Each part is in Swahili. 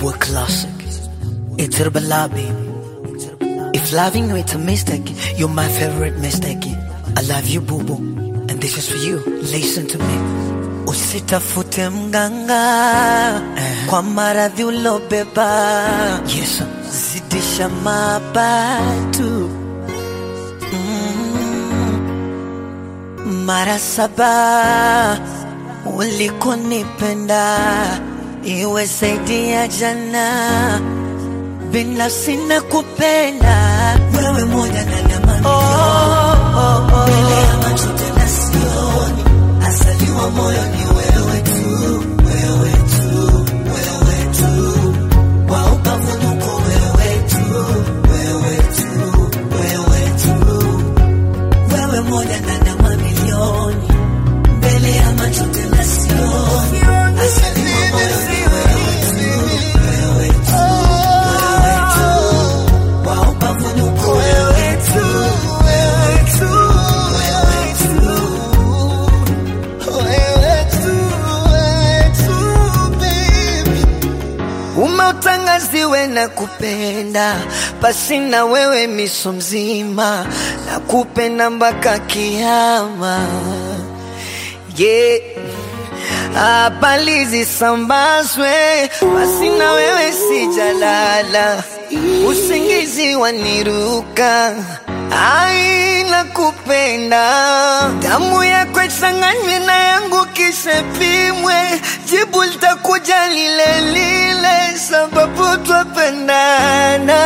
boy Classic. It's Herbala, baby. If loving you it's a mistake, you're my favorite mistake. I love you, boo boo, and this is for you. Listen to me. Usitafute mganga kwa maradhi ulobeba. Yes, zidisha mabatu. Mara saba ulikonipenda, iwe zaidi ya jana. Binafsi nakupenda wewe moja na namani. Mbele ya macho tena sioni, asali wa moyo ni wewe tu, wewe tu, wewe tu. Wa upavunuko wewe tu, wewe tu, wewe tu. Wewe moja na namani milioni, mbele ya macho tena sioni, asali wa moyo ni wewe tu, wewe tu. Umeutangaziwe na kupenda, basi na wewe miso mzima, na kupenda mpaka kiyama. Yeah, habari zisambazwe, basi na wewe sijalala, usingizi waniruka. Ai, nakupenda, damu yako ichanganywe na yangu kisha pimwe, jibu litakuja lile lile, sababu twapendana.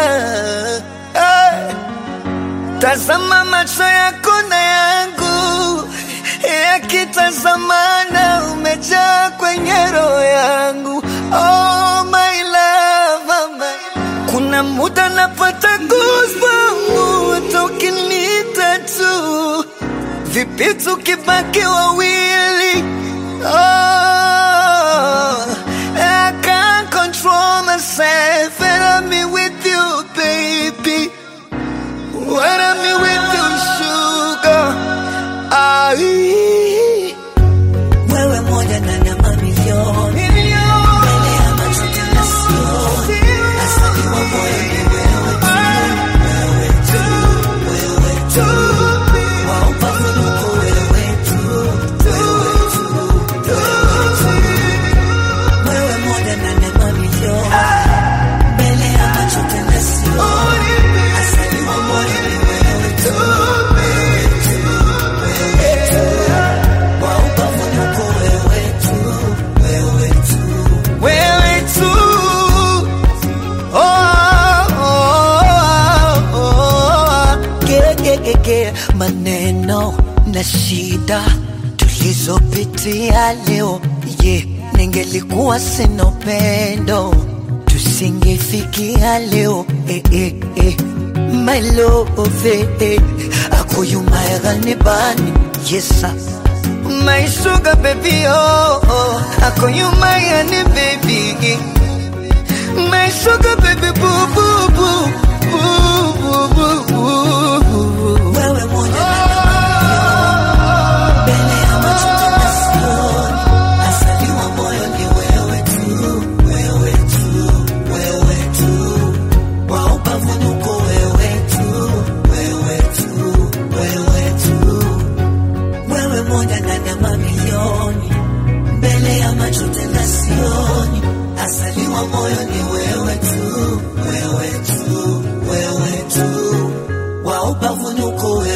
Tazama macho yako na yangu yakitazamana, umejaa kwenye roho yangu. Oh my love, kuna muda napata goosebumps ukinita tu, vipi tukibaki wawili? Oh, I can't control myself and I'm with you, baby. When I'm with you, sugar. Ai, wewe moja na nama milioni, mbele ya macho tena sioni, asali wa moyo ni wewe tu, wewe tu, wewe tu. Wa upavunuko wewe tu, wewe tu, wewe moja na nama milioni, mbele ya macho tena sioni, asali wa moyo ni wewe tu, wewe tu, wewe tu. Wa upavunuko wewe tu, wewe tu, wewe tu. Maneno na shida tulizopitia leo, ningelikuwa sina upendo tusingefikia leo. My love, ako you my honey bunny, yes my sugar baby, ako you my honey baby, my sugar baby, boo boo boo boo boo boo boo. Wewe moja mbele ya macho tena sioni, asali wa moyo ni wewe tu, wewe tu, wewe tu. Wa upavunuko wewe tu, wewe tu, wewe tu. Wewe moja na nama milioni, mbele ya macho tena sioni, asali wa moyo ni wewe tu, wewe tu, wewe tu. Wa upavunuko wewe